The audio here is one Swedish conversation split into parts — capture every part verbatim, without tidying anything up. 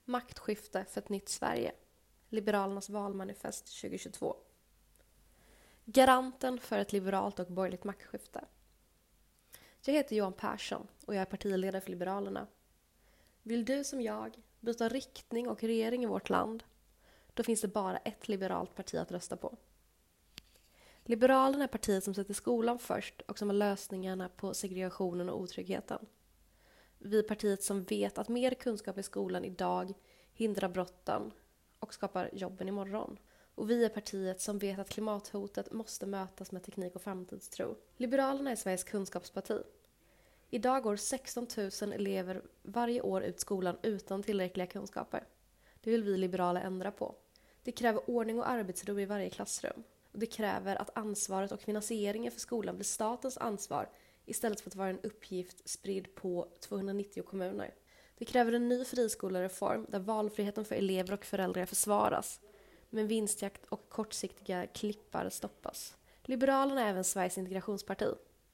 Maktskifte för ett nytt Sverige. Liberalernas valmanifest tjugohundratjugotvå. Garanten för ett liberalt och borgerligt maktskifte. Jag heter Johan Persson och jag är partiledare för Liberalerna. Vill du som jag byta riktning och regering i vårt land? Då finns det bara ett liberalt parti att rösta på. Liberalerna är partiet som sätter skolan först och som har lösningarna på segregationen och otryggheten. Vi är partiet som vet att mer kunskap i skolan idag hindrar brotten och skapar jobben imorgon. Och vi är partiet som vet att klimathotet måste mötas med teknik och framtidstro. Liberalerna är Sveriges kunskapsparti. Idag går sexton tusen elever varje år ut skolan utan tillräckliga kunskaper. Det vill vi liberaler ändra på. Det kräver ordning och arbetsro i varje klassrum. Och det kräver att ansvaret och finansieringen för skolan blir statens ansvar istället för att vara en uppgift spridd på tvåhundranittio kommuner. Det kräver en ny friskolereform där valfriheten för elever och föräldrar försvaras, men vinstjakt och kortsiktiga klippar stoppas. Liberalerna är även Sveriges integrationsparti.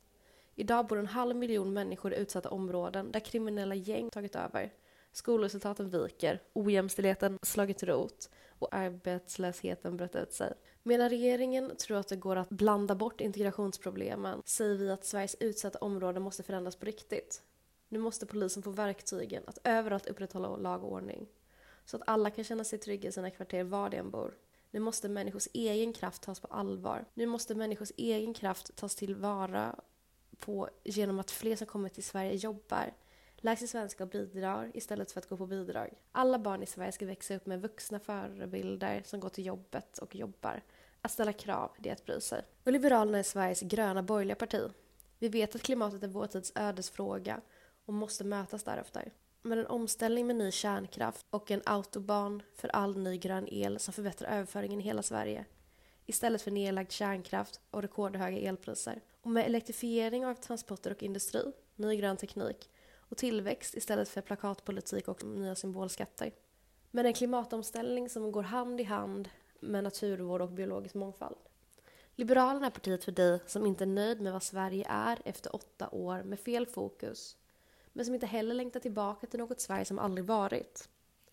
Idag bor en halv miljon människor i utsatta områden där kriminella gäng tagit över. Skolresultaten viker, ojämställdheten slagit rot och arbetslösheten bröt ut sig. Medan regeringen tror att det går att blanda bort integrationsproblemen säger vi att Sveriges utsatta områden måste förändras på riktigt. Nu måste polisen få verktygen att överallt upprätthålla lag och ordning så att alla kan känna sig trygga i sina kvarter var de än bor. Nu måste människors egen kraft tas på allvar. Nu måste människors egen kraft tas tillvara på genom att fler som kommer till Sverige jobbar, lär sig svenska och bidrar istället för att gå på bidrag. Alla barn i Sverige ska växa upp med vuxna förebilder som går till jobbet och jobbar. Att ställa krav, det är att bry sig. Och Liberalerna är Sveriges gröna borgerliga parti. Vi vet att klimatet är vår tids ödesfråga och måste mötas därefter. Med en omställning med ny kärnkraft och en autobahn för all ny grön el som förbättrar överföringen i hela Sverige istället för nedlagd kärnkraft och rekordhöga elpriser. Och med elektrifiering av transporter och industri, ny grön teknik och tillväxt istället för plakatpolitik och nya symbolskatter. Med en klimatomställning som går hand i hand med naturvård och biologisk mångfald. Liberalerna är partiet för dig som inte är nöjd med vad Sverige är efter åtta år med fel fokus, men som inte heller längtar tillbaka till något Sverige som aldrig varit.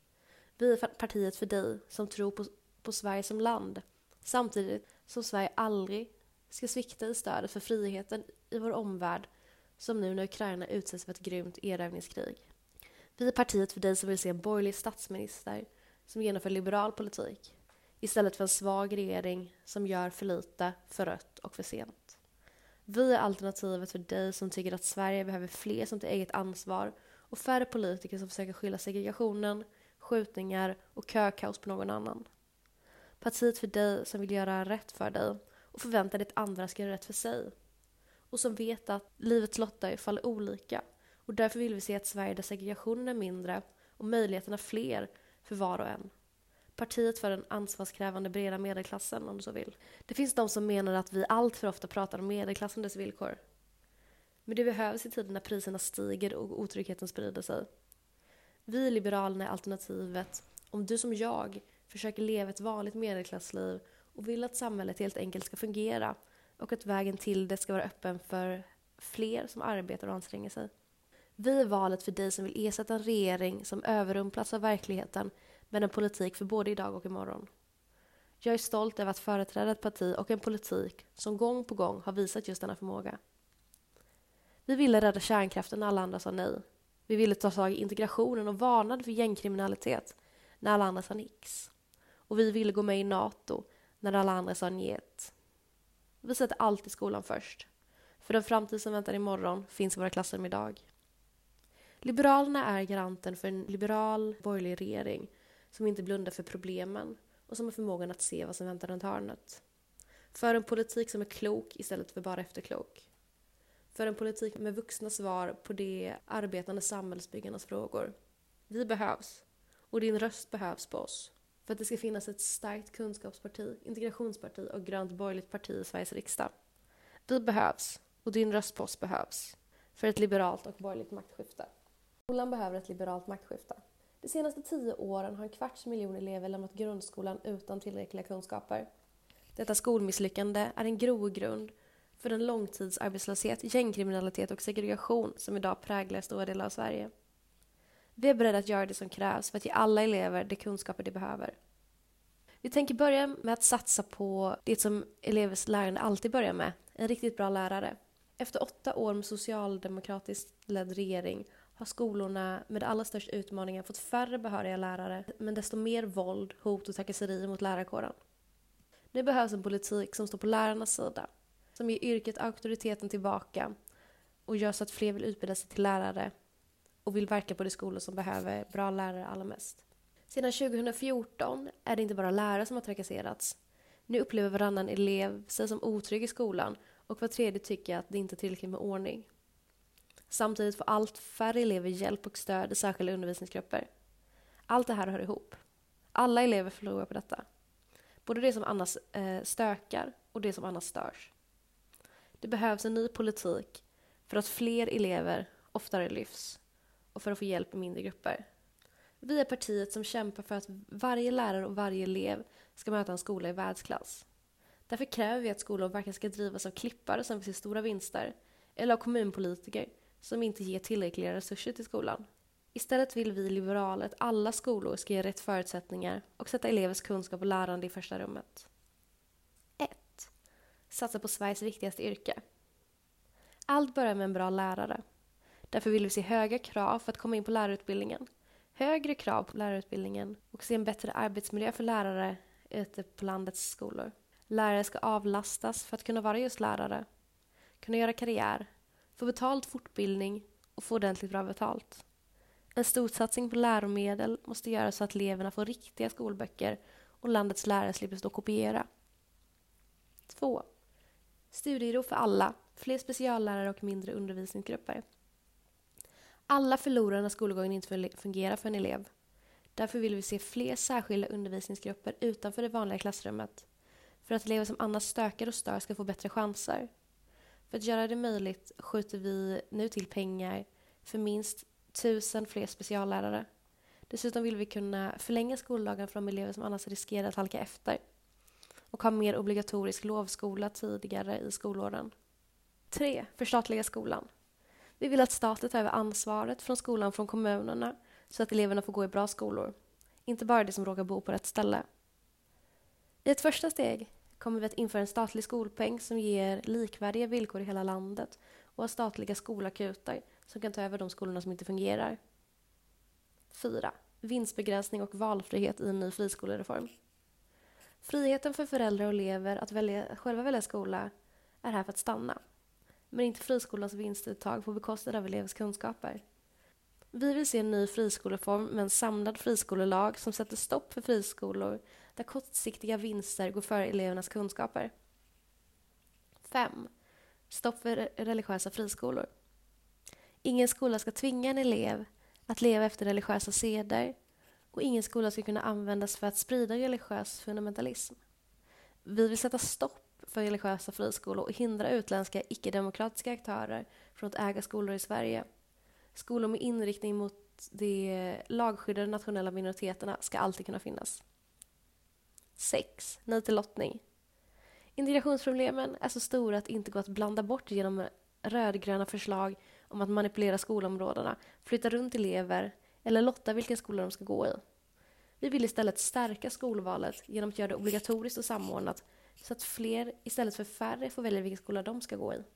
Vi är partiet för dig som tror på, på Sverige som land, samtidigt som Sverige aldrig ska svikta i stödet för friheten i vår omvärld som nu när Ukraina utsätts för ett grymt erövringskrig. Vi är partiet för dig som vill se en borgerlig statsminister som genomför liberal politik istället för en svag regering som gör för lite, för rött och för sent. Vi är alternativet för dig som tycker att Sverige behöver fler som tar eget ansvar och färre politiker som försöker skylla segregationen, skjutningar och kökaos på någon annan. Partiet för dig som vill göra rätt för dig och förväntar dig att andra ska göra rätt för sig. Och som vet att livets lotter faller olika och därför vill vi se ett Sverige där segregationen är mindre och möjligheterna fler för var och en. Partiet för den ansvarskrävande breda medelklassen om du så vill. Det finns de som menar att vi allt för ofta pratar om medelklassen och dess villkor. Men det behövs i tiden när priserna stiger och otryggheten sprider sig. Vi i Liberalerna är alternativet om du som jag försöker leva ett vanligt medelklassliv och vill att samhället helt enkelt ska fungera och att vägen till det ska vara öppen för fler som arbetar och anstränger sig. Vi är valet för dig som vill ersätta en regering som överrumplas av verkligheten med en politik för både idag och imorgon. Jag är stolt över att företräda ett parti och en politik som gång på gång har visat just denna förmåga. Vi ville rädda kärnkraften när alla andra sa nej. Vi ville ta tag i integrationen och varnade för gängkriminalitet när alla andra sa nix. Och vi ville gå med i NATO när alla andra sa njet. Vi sätter alltid skolan först. För den framtid som väntar imorgon finns i våra klassrum idag. Liberalerna är garanten för en liberal borgerlig regering som inte blundar för problemen och som har förmågan att se vad som väntar runt hörnet. För en politik som är klok istället för bara efterklok. För en politik med vuxna svar på de arbetande samhällsbyggarnas frågor. Vi behövs och din röst behövs på oss. För att det ska finnas ett starkt kunskapsparti, integrationsparti och grönt borgerligt parti i Sveriges riksdag. Vi behövs och din röst på oss behövs. För ett liberalt och borgerligt maktskifte. Skolan behöver ett liberalt maktskifte. De senaste tio åren har en kvarts miljon elever lämnat grundskolan utan tillräckliga kunskaper. Detta skolmisslyckande är en grogrund för den långtidsarbetslöshet, gängkriminalitet och segregation som idag präglar stora delar av Sverige. Vi är beredda att göra det som krävs för att ge alla elever de kunskaper de behöver. Vi tänker börja med att satsa på det som elevers lärande alltid börjar med, en riktigt bra lärare. Efter åtta år med socialdemokratiskt ledd regering har skolorna med allra störst utmaningar fått färre behöriga lärare, men desto mer våld, hot och trakasserier mot lärarkåren. Nu behövs en politik som står på lärarnas sida, som ger yrket auktoriteten tillbaka och gör så att fler vill utbilda sig till lärare och vill verka på de skolor som behöver bra lärare allra mest. Sedan tjugo fjorton är det inte bara lärare som har trakasserats. Nu upplever varannan elev sig som otrygg i skolan och var tredje tycker att det inte är tillräckligt med ordning. Samtidigt får allt färre elever hjälp och stöd i särskilda undervisningsgrupper. Allt det här hör ihop. Alla elever förlorar på detta. Både det som annars eh, stökar och det som annars störs. Det behövs en ny politik för att fler elever oftare lyfts och för att få hjälp i mindre grupper. Vi är partiet som kämpar för att varje lärare och varje elev ska möta en skola i världsklass. Därför kräver vi att skolor varken ska drivas av klippare som vill se stora vinster eller av kommunpolitiker som inte ger tillräckliga resurser till skolan. Istället vill vi liberaler att alla skolor ska ge rätt förutsättningar och sätta elevers kunskap och lärande i första rummet. ett. Satsa på Sveriges viktigaste yrke. Allt börjar med en bra lärare. Därför vill vi se höga krav för att komma in på lärarutbildningen. Högre krav på lärarutbildningen och se en bättre arbetsmiljö för lärare ute på landets skolor. Lärare ska avlastas för att kunna vara just lärare, kunna göra karriär, få betalt fortbildning och få ordentligt bra betalt. En storsatsning på läromedel måste göras så att eleverna får riktiga skolböcker och landets lärare slipper stå och kopiera. två. Studiero för alla, fler speciallärare och mindre undervisningsgrupper. Alla förlorar när skolgången inte fungerar för en elev. Därför vill vi se fler särskilda undervisningsgrupper utanför det vanliga klassrummet. För att elever som annars stökar och stör ska få bättre chanser. För att göra det möjligt skjuter vi nu till pengar för minst tusen fler speciallärare. Dessutom vill vi kunna förlänga skoldagen för de elever som annars riskerar att halka efter. Och ha mer obligatorisk lovskola tidigare i skolåren. tre. Förstatliga skolan. Vi vill att staten tar över ansvaret från skolan från kommunerna så att eleverna får gå i bra skolor. Inte bara de som råkar bo på rätt ställe. I ett första steg kommer vi att införa en statlig skolpeng som ger likvärdiga villkor i hela landet och ha statliga skolakuter som kan ta över de skolorna som inte fungerar. fyra. Vinstbegränsning och valfrihet i en ny friskolereform. Friheten för föräldrar och elever att välja, själva välja skola är här för att stanna. Men inte friskolans vinstuttag på bekostnad av elevers kunskaper. Vi vill se en ny friskoleform med en samlad friskolelag som sätter stopp för friskolor där kortsiktiga vinster går före elevernas kunskaper. fem. Stopp för religiösa friskolor. Ingen skola ska tvinga en elev att leva efter religiösa seder och ingen skola ska kunna användas för att sprida religiös fundamentalism. Vi vill sätta stopp för religiösa friskolor och hindra utländska icke-demokratiska aktörer från att äga skolor i Sverige. Skolor med inriktning mot de lagskyddade nationella minoriteterna ska alltid kunna finnas. sex. Nej till lottning. Integrationsproblemen är så stora att det inte går att blanda bort genom rödgröna förslag om att manipulera skolområdena, flytta runt elever eller lotta vilken skola de ska gå i. Vi vill istället stärka skolvalet genom att göra det obligatoriskt och samordnat så att fler istället för färre får välja vilken skola de ska gå i.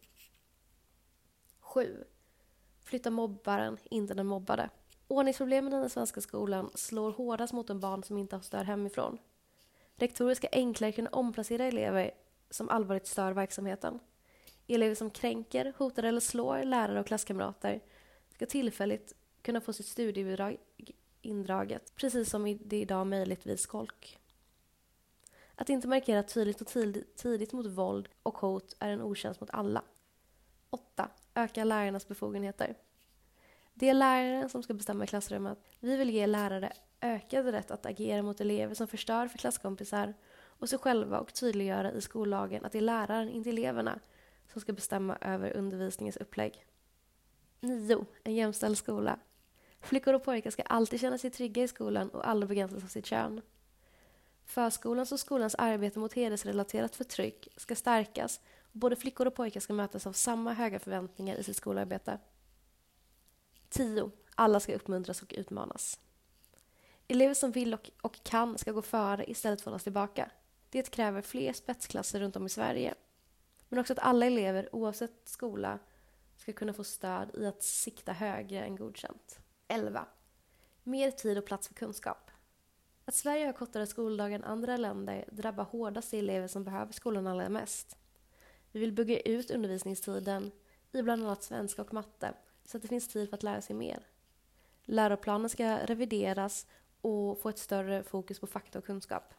sju. Flytta mobbaren, inte den mobbade. Ordningsproblemen i den svenska skolan slår hårdast mot de barn som inte har stöd hemifrån. Rektorer ska enklare kunna omplacera elever som allvarligt stör verksamheten. Elever som kränker, hotar eller slår lärare och klasskamrater ska tillfälligt kunna få sitt studiebidrag indraget, precis som det är idag möjligt vid skolk. Att inte markera tydligt och tidigt mot våld och hot är en otjänst mot alla. åtta. Öka lärarnas befogenheter. Det är läraren som ska bestämma i klassrummet. Vi vill ge lärare ökad rätt att agera mot elever som förstör för klasskompisar och sig själva och tydliggöra i skollagen att det är läraren, inte eleverna, som ska bestämma över undervisningens upplägg. nio. En jämställd skola. Flickor och pojkar ska alltid känna sig trygga i skolan och aldrig begränsas av sitt kön. Förskolans och skolans arbete mot hedersrelaterat förtryck ska stärkas och både flickor och pojkar ska mötas av samma höga förväntningar i sitt skolarbete. tio. Alla ska uppmuntras och utmanas. Elever som vill och, och kan ska gå före istället för att hållas tillbaka. Det kräver fler spetsklasser runt om i Sverige. Men också att alla elever, oavsett skola, ska kunna få stöd i att sikta högre än godkänt. elva. Mer tid och plats för kunskap. Att Sverige har kortare skoldagar än andra länder drabbar hårdast de elever som behöver skolan allra mest. Vi vill bygga ut undervisningstiden i bland annat svenska och matte så att det finns tid för att lära sig mer. Läroplanen ska revideras och få ett större fokus på fakta och kunskap.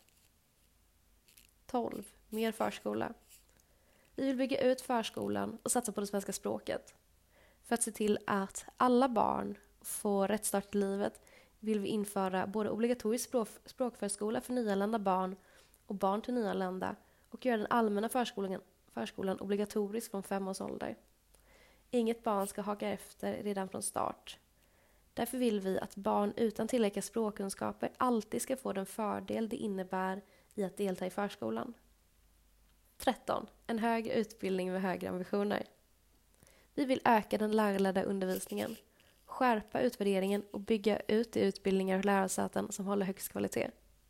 tolv. Mer förskola. Vi vill bygga ut förskolan och satsa på det svenska språket. För att se till att alla barn får rätt start i livet vill vi införa både obligatorisk språk, språkförskola för nyanlända barn och barn till nyanlända och göra den allmänna förskolan, förskolan obligatorisk från fem års ålder. Inget barn ska haka efter redan från start. Därför vill vi att barn utan tillräckliga språkkunskaper alltid ska få den fördel det innebär i att delta i förskolan. tretton. En högre utbildning med högre ambitioner. Vi vill öka den lärarledda undervisningen, skärpa utvärderingen och bygga ut de utbildningar och lärosäten som håller högst kvalitet.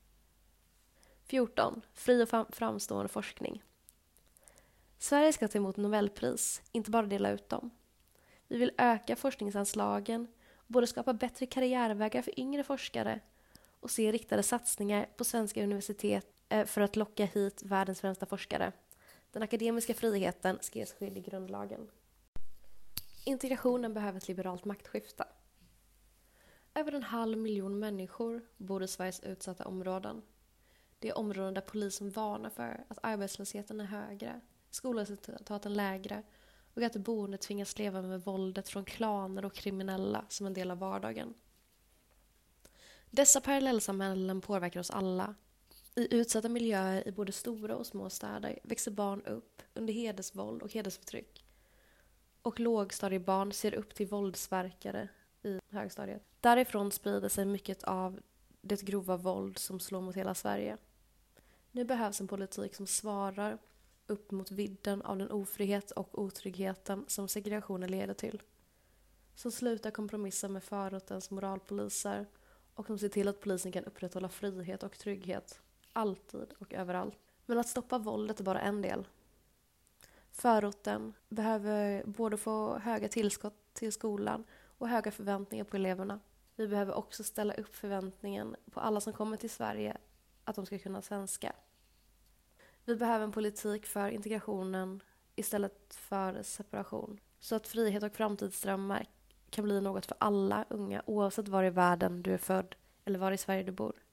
fjorton. Fri och fram- framstående forskning. Sverige ska ta emot Nobelpris, inte bara dela ut dem. Vi vill öka forskningsanslagen och både skapa bättre karriärvägar för yngre forskare och se riktade satsningar på svenska universitet för att locka hit världens främsta forskare. Den akademiska friheten ska ges skydd i grundlagen. Integrationen behöver ett liberalt maktskifte. Över en halv miljon människor bor i Sveriges utsatta områden. Det är områden där polisen varnar för att arbetslösheten är högre, skolresultaten lägre och att de boende tvingas leva med våldet från klaner och kriminella som en del av vardagen. Dessa parallellsamhällen påverkar oss alla. I utsatta miljöer i både stora och små städer växer barn upp under hedersvåld och hedersförtryck. Och lågstadiebarn ser upp till våldsverkare i högstadiet. Därifrån sprider sig mycket av det grova våld som slår mot hela Sverige. Nu behövs en politik som svarar upp mot vidden av den ofrihet och otryggheten som segregationen leder till. Som slutar kompromissa med förortens moralpoliser och som ser till att polisen kan upprätthålla frihet och trygghet. Alltid och överallt. Men att stoppa våldet är bara en del. Förorten behöver både få höga tillskott till skolan och höga förväntningar på eleverna. Vi behöver också ställa upp förväntningen på alla som kommer till Sverige att de ska kunna svenska. Vi behöver en politik för integrationen istället för separation. Så att frihet och framtidsdrömmar kan bli något för alla unga oavsett var i världen du är född eller var i Sverige du bor.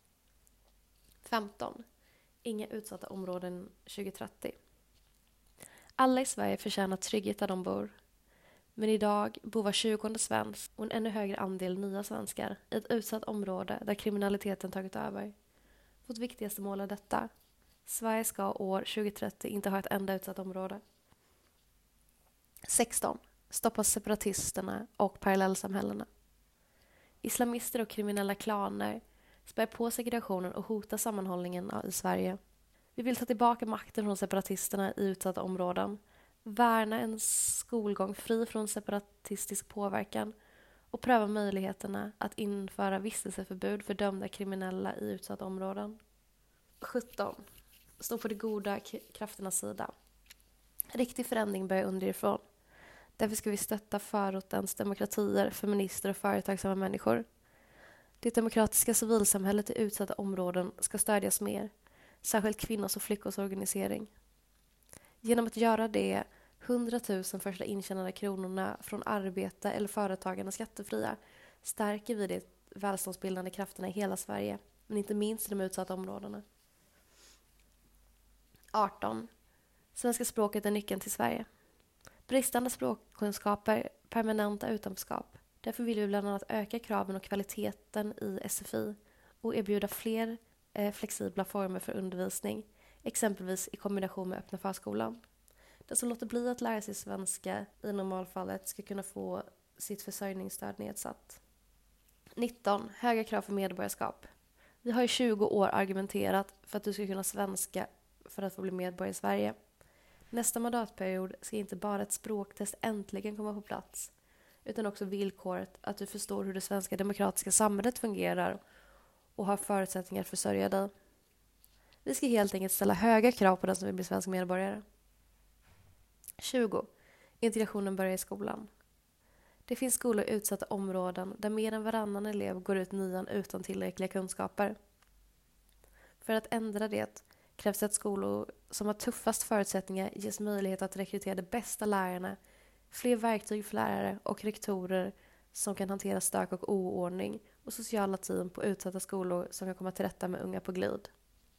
femton. Inga utsatta områden tjugo trettio. Alla i Sverige förtjänar trygghet där de bor. Men idag bor var tjugonde svensk och en ännu högre andel nya svenskar i ett utsatt område där kriminaliteten tagit över. Vårt viktigaste mål är detta. Sverige ska år tjugo trettio inte ha ett enda utsatt område. sexton. Stoppa separatisterna och parallellsamhällena. Islamister och kriminella klaner spär på segregationen och hotar sammanhållningen i Sverige. Vi vill ta tillbaka makten från separatisterna i utsatta områden, värna en skolgång fri från separatistisk påverkan och pröva möjligheterna att införa vistelseförbud för dömda kriminella i utsatta områden. sjutton. Stå på de goda krafternas sida. Riktig förändring börjar underifrån. Därför ska vi stötta förortens demokratier, feminister och företagsamma människor. Det demokratiska civilsamhället i utsatta områden ska stödjas mer, särskilt kvinnors och flickors organisering. Genom att göra det hundratusen första intjänade kronorna från arbete eller företagande skattefria stärker vi de välståndsbildande krafterna i hela Sverige, men inte minst i de utsatta områdena. arton. Svenska språket är nyckeln till Sverige. Bristande språkkunskaper, permanenta utanförskap. Därför vill vi bland annat öka kraven och kvaliteten i S F I och erbjuda fler eh, flexibla former för undervisning, exempelvis i kombination med öppna förskolan. Den som låter bli att lära sig svenska i normalfallet ska kunna få sitt försörjningsstöd nedsatt. nitton. Höga krav för medborgarskap. Vi har i tjugo år argumenterat för att du ska kunna svenska för att få bli medborgare i Sverige. Nästa mandatperiod ska inte bara ett språktest äntligen komma på plats, utan också villkoret att du förstår hur det svenska demokratiska samhället fungerar och har förutsättningar att försörja dig. Vi ska helt enkelt ställa höga krav på den som vill bli svensk medborgare. tjugo. Integrationen börjar i skolan. Det finns skolor i utsatta områden där mer än varannan elev går ut nian utan tillräckliga kunskaper. För att ändra det krävs det att skolor som har tuffast förutsättningar ges möjlighet att rekrytera de bästa lärarna, fler verktyg för lärare och rektorer som kan hantera stök och oordning och sociala team på utsatta skolor som kan komma till rätta med unga på glid.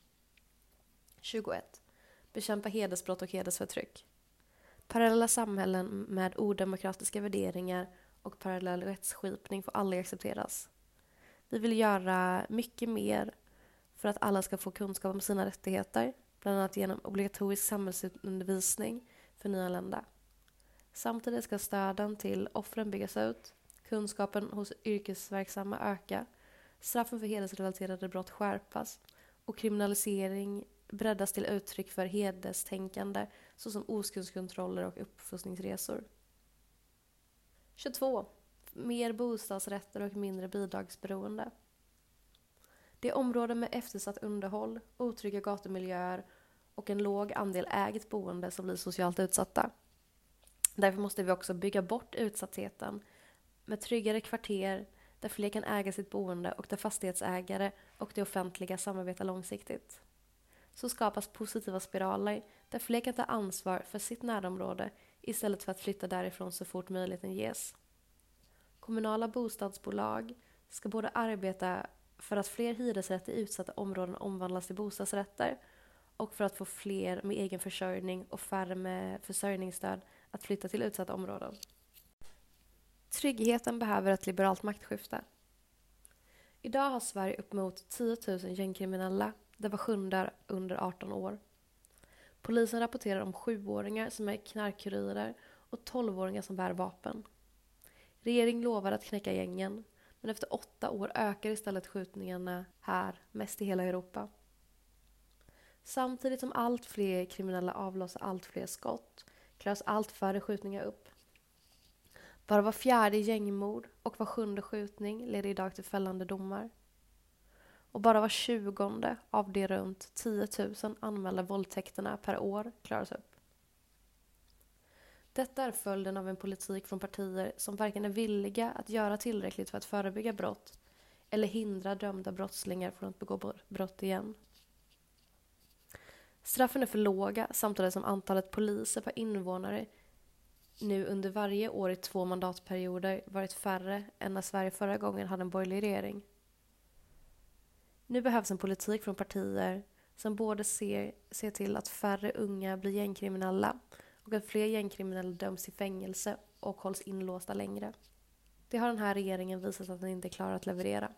tjugoett. Bekämpa hedersbrott och hedersförtryck. Parallella samhällen med odemokratiska värderingar och parallell rättsskipning får aldrig accepteras. Vi vill göra mycket mer för att alla ska få kunskap om sina rättigheter, bland annat genom obligatorisk samhällsundervisning för nyanlända. Samtidigt ska stöden till offren byggas ut, kunskapen hos yrkesverksamma öka, straffen för hedersrelaterade brott skärpas och kriminalisering breddas till uttryck för hederstänkande såsom oskuldskontroller och uppfostringsresor. tjugotvå. Mer bostadsrätter och mindre bidragsberoende. Det är områden med eftersatt underhåll, otrygga gatumiljöer och en låg andel ägt boende som blir socialt utsatta. Därför måste vi också bygga bort utsattheten med tryggare kvarter där fler kan äga sitt boende och där fastighetsägare och det offentliga samarbetar långsiktigt. Så skapas positiva spiraler där fler kan ta ansvar för sitt närområde istället för att flytta därifrån så fort möjligheten ges. Kommunala bostadsbolag ska både arbeta för att fler hyresrätter i utsatta områden omvandlas till bostadsrätter och för att få fler med egen försörjning och färre med försörjningsstöd att flytta till utsatta områden. Tryggheten behöver ett liberalt maktskifte. Idag har Sverige upp mot tio tusen gängkriminella, där var sjunde är under arton år. Polisen rapporterar om sjuåringar som är knarkkurirer och tolvåringar som bär vapen. Regeringen lovar att knäcka gängen, men efter åtta år ökar istället skjutningarna här, mest i hela Europa. Samtidigt som allt fler kriminella avlossar allt fler skott, klaras allt färre skjutningar upp. Bara var fjärde gängmord och var sjunde skjutning leder idag till fällande domar. Och bara var tjugonde av de runt tio tusen anmälda våldtäkterna per år klaras upp. Detta är följden av en politik från partier som varken är villiga att göra tillräckligt för att förebygga brott eller hindra dömda brottslingar från att begå brott igen. Straffen är för låga samtidigt som antalet poliser per invånare nu under varje år i två mandatperioder varit färre än när Sverige förra gången hade en borgerlig regering. Nu behövs en politik från partier som både ser, ser till att färre unga blir gängkriminella och att fler gängkriminella döms till fängelse och hålls inlåsta längre. Det har den här regeringen visat att den inte klarar att leverera.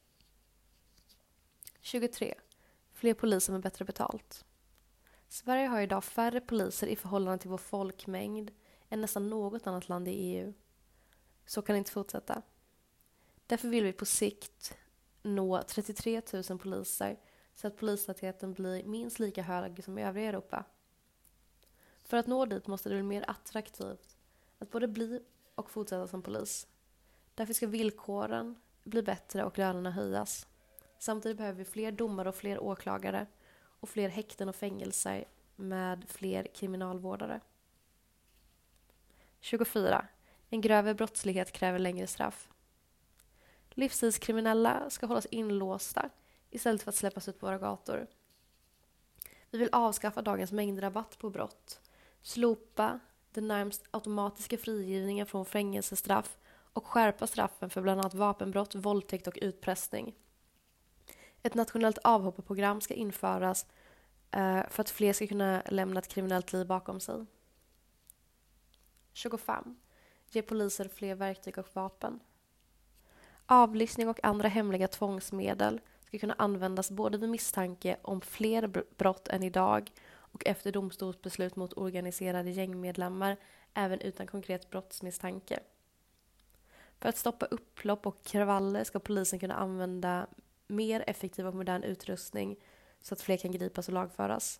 tjugotre. Fler poliser med bättre betalt. Sverige har idag färre poliser i förhållande till vår folkmängd än nästan något annat land i E U. Så kan det inte fortsätta. Därför vill vi på sikt nå trettiotre tusen poliser så att polistätheten blir minst lika hög som i övriga Europa. För att nå dit måste det bli mer attraktivt att både bli och fortsätta som polis. Därför ska villkoren bli bättre och lönerna höjas. Samtidigt behöver vi fler domare och fler åklagare och fler häkten och fängelser med fler kriminalvårdare. tjugofyra. En grövre brottslighet kräver längre straff. Livstidskriminella ska hållas inlåsta istället för att släppas ut på våra gator. Vi vill avskaffa dagens mängdrabatt på brott, slopa den närmast automatiska frigivningen från fängelsestraff och skärpa straffen för bland annat vapenbrott, våldtäkt och utpressning. Ett nationellt avhopparprogram ska införas eh, för att fler ska kunna lämna ett kriminellt liv bakom sig. tjugofem. Ge poliser fler verktyg och vapen. Avlyssning och andra hemliga tvångsmedel ska kunna användas både vid misstanke om fler brott än idag och efter domstolsbeslut mot organiserade gängmedlemmar även utan konkret brottsmisstanke. För att stoppa upplopp och kravaller ska polisen kunna använda mer effektiv och modern utrustning så att fler kan gripas och lagföras.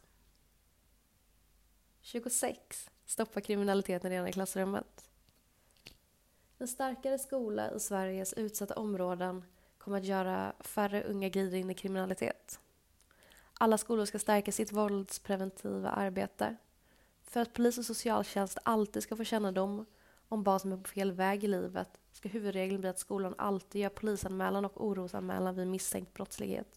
tjugosex. Stoppa kriminaliteten redan i klassrummet. En starkare skola i Sveriges utsatta områden kommer att göra färre unga glider in i kriminalitet. Alla skolor ska stärka sitt våldspreventiva arbete. För att polis och socialtjänst alltid ska få kännedom om barn som är på fel väg i livet ska huvudregeln bli att skolan alltid gör polisanmälan och orosanmälan vid misstänkt brottslighet.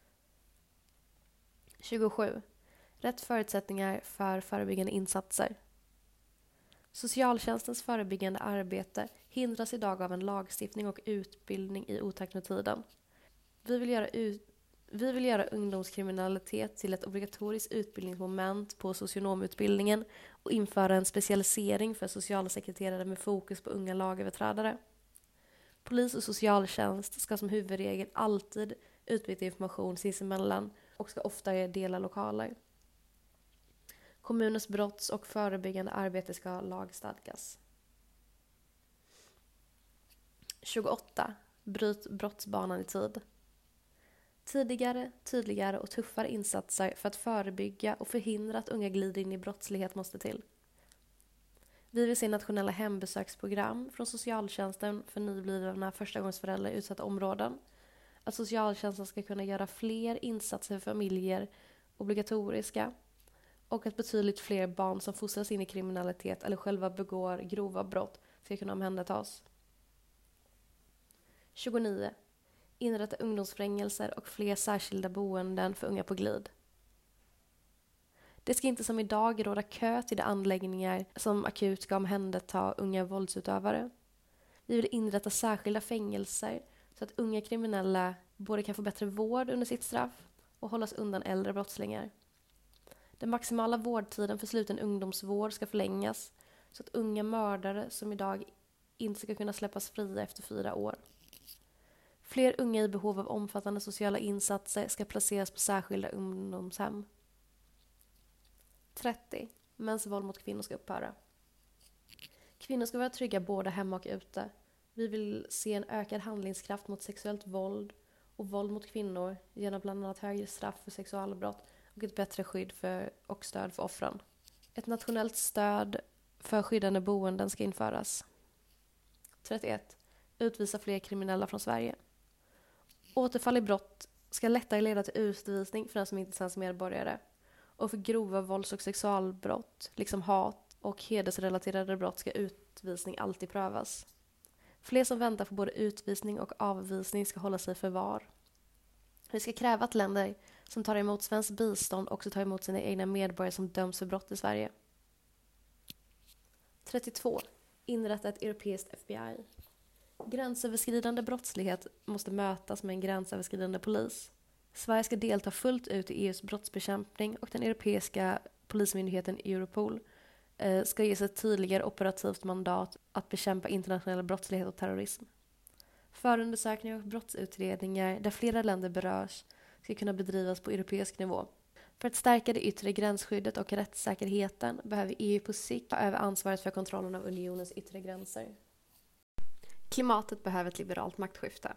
tjugosju. Rätt förutsättningar för förebyggande insatser. Socialtjänstens förebyggande arbete hindras idag av en lagstiftning och utbildning i otakt med tiden. Vi vill göra, ut, vi vill göra ungdomskriminalitet till ett obligatoriskt utbildningsmoment på socionomutbildningen och införa en specialisering för socialsekreterare med fokus på unga lagöverträdare. Polis och socialtjänst ska som huvudregel alltid utbyta information sinsemellan och ska ofta dela lokaler. Kommunens brotts- och förebyggande arbete ska lagstadgas. tjugoåtta. Bryt brottsbanan i tid. Tidigare, tydligare och tuffare insatser för att förebygga och förhindra att unga glider in i brottslighet måste till. Vi vill se nationella hembesöksprogram från socialtjänsten för nyblivna förstagångsföräldrar i utsatta områden. Att socialtjänsten ska kunna göra fler insatser för familjer obligatoriska och att betydligt fler barn som fostras in i kriminalitet eller själva begår grova brott ska kunna omhändertas. tjugonio. Inrätta ungdomsfängelser och fler särskilda boenden för unga på glid. Det ska inte som idag råda kö till de anläggningar som akut ska omhänderta unga våldsutövare. Vi vill inrätta särskilda fängelser så att unga kriminella både kan få bättre vård under sitt straff och hållas undan äldre brottslingar. Den maximala vårdtiden för sluten ungdomsvård ska förlängas så att unga mördare som idag inte ska kunna släppas fria efter fyra år. Fler unga i behov av omfattande sociala insatser ska placeras på särskilda ungdomshem. trettio. Mäns våld mot kvinnor ska upphöra. Kvinnor ska vara trygga både hemma och ute. Vi vill se en ökad handlingskraft mot sexuellt våld och våld mot kvinnor genom bland annat högre straff för sexualbrott och ett bättre skydd för och stöd för offren. Ett nationellt stöd för skyddande boenden ska införas. trettioett. Utvisa fler kriminella från Sverige. Återfall i brott ska lättare leda till utvisning för den som inte är svensk medborgare. Och för grova vålds- och sexualbrott, liksom hat och hedersrelaterade brott, ska utvisning alltid prövas. Fler som väntar på både utvisning och avvisning ska hålla sig i förvar. Vi ska kräva att länder som tar emot svenskt bistånd också tar emot sina egna medborgare som döms för brott i Sverige. trettiotvå. Inrätta ett europeiskt F B I. Gränsöverskridande brottslighet måste mötas med en gränsöverskridande polis. Sverige ska delta fullt ut i E U:s brottsbekämpning och den europeiska polismyndigheten Europol eh, ska ges ett tydligare operativt mandat att bekämpa internationell brottslighet och terrorism. Förundersökningar och brottsutredningar där flera länder berörs ska kunna bedrivas på europeisk nivå. För att stärka det yttre gränsskyddet och rättssäkerheten behöver E U på sikt ta över ansvaret för kontrollen av unionens yttre gränser. Klimatet behöver ett liberalt maktskifte.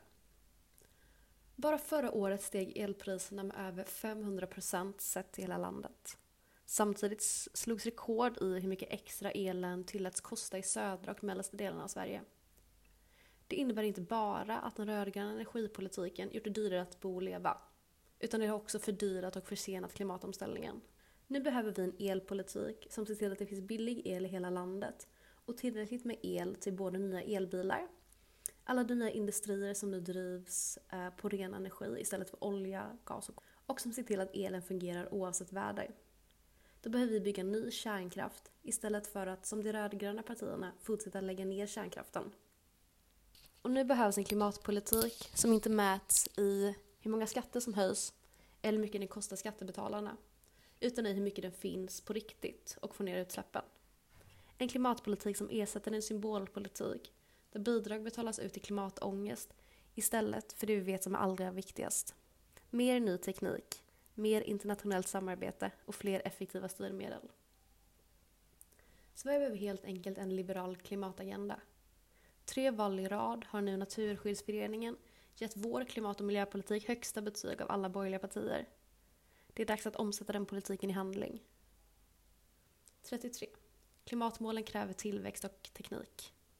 Bara förra året steg elpriserna med över femhundra procent sett i hela landet. Samtidigt slogs rekord i hur mycket extra elen tilläts kosta i södra och mellersta delarna av Sverige. Det innebär inte bara att den rödgröna energipolitiken gjort det dyrare att bo och leva, utan det har också fördyrat och försenat klimatomställningen. Nu behöver vi en elpolitik som ser till att det finns billig el i hela landet och tillräckligt med el till både nya elbilar, alla nya industrier som nu drivs eh, på ren energi istället för olja, gas och och som ser till att elen fungerar oavsett väder. Då behöver vi bygga ny kärnkraft istället för att, som de rödgröna partierna, fortsätta lägga ner kärnkraften. Och nu behövs en klimatpolitik som inte mäts i hur många skatter som höjs eller hur mycket den kostar skattebetalarna, utan i hur mycket den finns på riktigt och får ner utsläppen. En klimatpolitik som ersätter en symbolpolitik där bidrag betalas ut i klimatångest istället för det vi vet som är allra viktigast. Mer ny teknik, mer internationellt samarbete och fler effektiva styrmedel. Sverige behöver helt enkelt en liberal klimatagenda. Tre val i rad har nu Naturskyddsföreningen gett vår klimat- och miljöpolitik högsta betyg av alla borgerliga partier. Det är dags att omsätta den politiken i handling. trettiotre. Klimatmålen kräver tillväxt och teknik.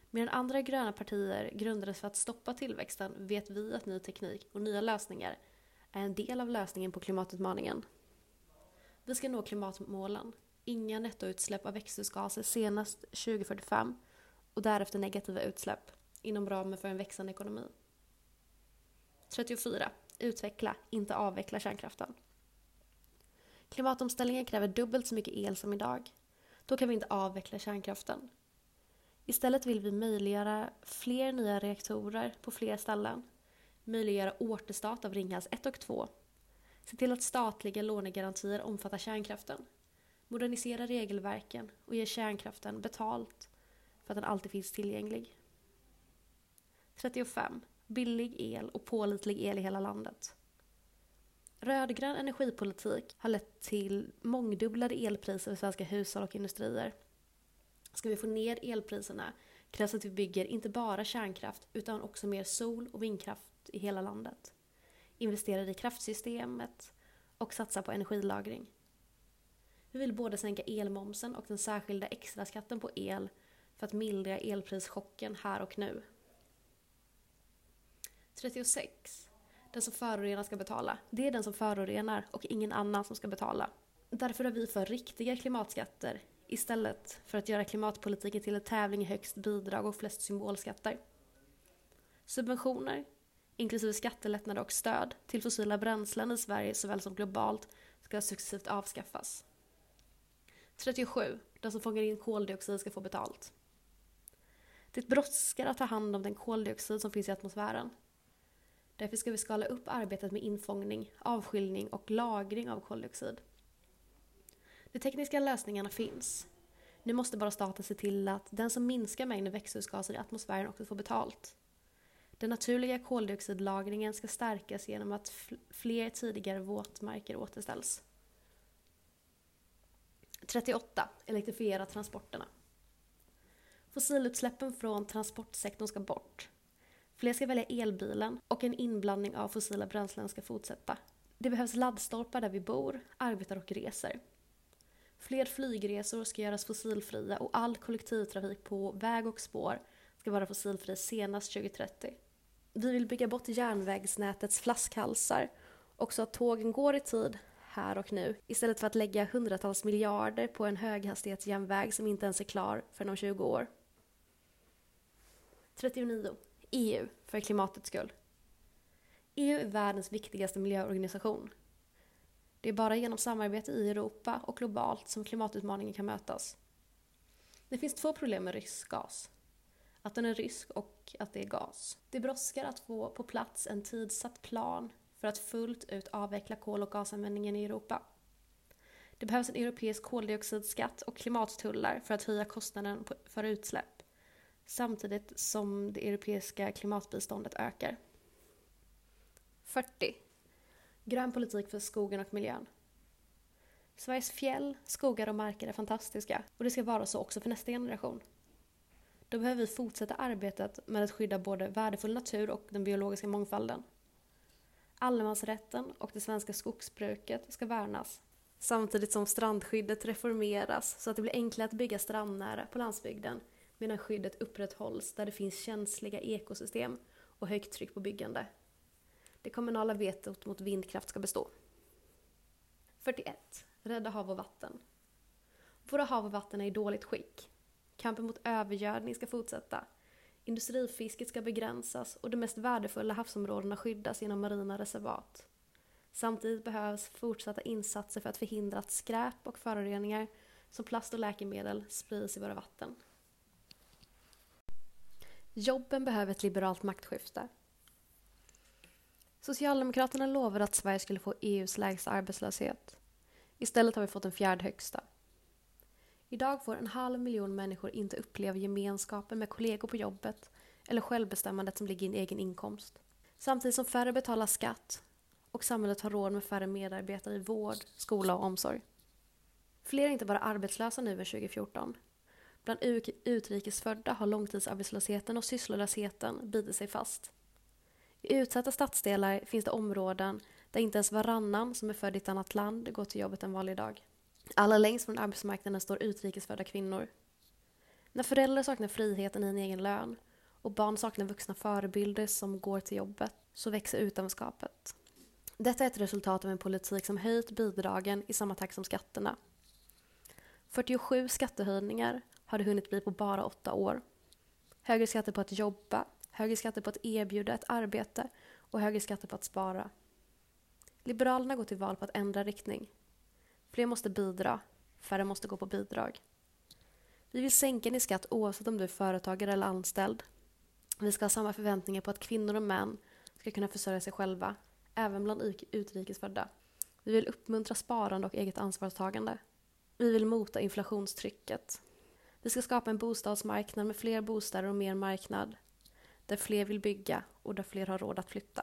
Medan andra gröna partier grundades för att stoppa tillväxten vet vi att ny teknik och nya lösningar är en del av lösningen på klimatutmaningen. Vi ska nå klimatmålen, inga nettoutsläpp av växthusgaser senast tjugo fyrtiofem och därefter negativa utsläpp inom ramen för en växande ekonomi. trettiofyra. Utveckla, inte avveckla kärnkraften. Klimatomställningen kräver dubbelt så mycket el som idag. Då kan vi inte avveckla kärnkraften. Istället vill vi möjliggöra fler nya reaktorer på fler ställen, möjliggöra återstart av Ringhals ett och två, se till att statliga lånegarantier omfattar kärnkraften, modernisera regelverken och ge kärnkraften betalt för att den alltid finns tillgänglig. trettiofem. Billig el och pålitlig el i hela landet. Rödgrön energipolitik har lett till mångdubblade elpriser för svenska hushåll och industrier. Ska vi få ner elpriserna krävs att vi bygger inte bara kärnkraft utan också mer sol- och vindkraft i hela landet. Investerar i kraftsystemet och satsar på energilagring. Vi vill både sänka elmomsen och den särskilda extra skatten på el för att mildra elprischocken här och nu. trettiosex. Den som förorenar ska betala. Det är den som förorenar och ingen annan som ska betala. Därför är vi för riktiga klimatskatter istället för att göra klimatpolitiken till en tävling i högst bidrag och flest symbolskatter. Subventioner, inklusive skattelättnader och stöd till fossila bränslen i Sverige såväl som globalt, ska successivt avskaffas. trettiosju. Den som fångar in koldioxid ska få betalt. Det brådskar att ta hand om den koldioxid som finns i atmosfären. Därför ska vi skala upp arbetet med infångning, avskiljning och lagring av koldioxid. De tekniska lösningarna finns. Nu måste bara staten se till att den som minskar mängden växthusgaser i atmosfären också får betalt. Den naturliga koldioxidlagringen ska stärkas genom att fler tidigare våtmarker återställs. trettioåtta. Elektrifiera transporterna. Fossilutsläppen från transportsektorn ska bort. Fler ska välja elbilen och en inblandning av fossila bränslen ska fortsätta. Det behövs laddstolpar där vi bor, arbetar och reser. Fler flygresor ska göras fossilfria och all kollektivtrafik på väg och spår ska vara fossilfri senast tjugo trettio. Vi vill bygga bort järnvägsnätets flaskhalsar och så att tågen går i tid här och nu istället för att lägga hundratals miljarder på en höghastighetsjärnväg som inte ens är klar för om tjugo år. trettionio. E U för klimatets skull. E U är världens viktigaste miljöorganisation. Det är bara genom samarbete i Europa och globalt som klimatutmaningen kan mötas. Det finns två problem med rysk gas. Att den är rysk och att det är gas. Det brådskar att få på plats en tidsatt plan för att fullt ut avveckla kol- och gasanvändningen i Europa. Det behövs en europeisk koldioxidskatt och klimattullar för att höja kostnaden för utsläpp, samtidigt som det europeiska klimatbiståndet ökar. fyrtio. Grön politik för skogen och miljön. Sveriges fjäll, skogar och marker är fantastiska och det ska vara så också för nästa generation. Då behöver vi fortsätta arbetet med att skydda både värdefull natur och den biologiska mångfalden. Allemansrätten och det svenska skogsbruket ska värnas, samtidigt som strandskyddet reformeras så att det blir enklare att bygga strandnära på landsbygden medan skyddet upprätthålls där det finns känsliga ekosystem och högt tryck på byggande. Det kommunala vetot mot vindkraft ska bestå. fyrtioett. Rädda hav och vatten. Våra hav och vatten är i dåligt skick. Kampen mot övergödning ska fortsätta. Industrifisket ska begränsas och de mest värdefulla havsområdena skyddas genom marina reservat. Samtidigt behövs fortsatta insatser för att förhindra att skräp och föroreningar som plast och läkemedel sprids i våra vatten. Jobben behöver ett liberalt maktskifte. Socialdemokraterna lovade att Sverige skulle få E U:s lägsta arbetslöshet. Istället har vi fått den fjärde högsta. Idag får en halv miljon människor inte uppleva gemenskapen med kollegor på jobbet eller självbestämmandet som ligger i en egen inkomst. Samtidigt som färre betalar skatt och samhället har råd med färre medarbetare i vård, skola och omsorg. Fler är inte bara arbetslösa nu än tjugo fjorton. Bland utrikesfödda har långtidsarbetslösheten och sysslolösheten bitit sig fast. I utsatta stadsdelar finns det områden där inte ens varannan som är född i ett annat land går till jobbet en vanlig dag. Allra längst från arbetsmarknaden står utrikesfödda kvinnor. När föräldrar saknar friheten i en egen lön och barn saknar vuxna förebilder som går till jobbet så växer utanförskapet. Detta är ett resultat av en politik som höjt bidragen i samma takt som skatterna. fyrtiosju skattehöjningar har det hunnit bli på bara åtta år. Högre skatter på att jobba, högre skatter på att erbjuda ett arbete och högre skatter på att spara. Liberalerna går till val på att ändra riktning. Fler måste bidra, färre måste gå på bidrag. Vi vill sänka din skatt oavsett om du är företagare eller anställd. Vi ska ha samma förväntningar på att kvinnor och män ska kunna försörja sig själva, även bland utrikesfödda. Vi vill uppmuntra sparande och eget ansvarstagande. Vi vill mota inflationstrycket. Vi ska skapa en bostadsmarknad med fler bostäder och mer marknad, där fler vill bygga och där fler har råd att flytta.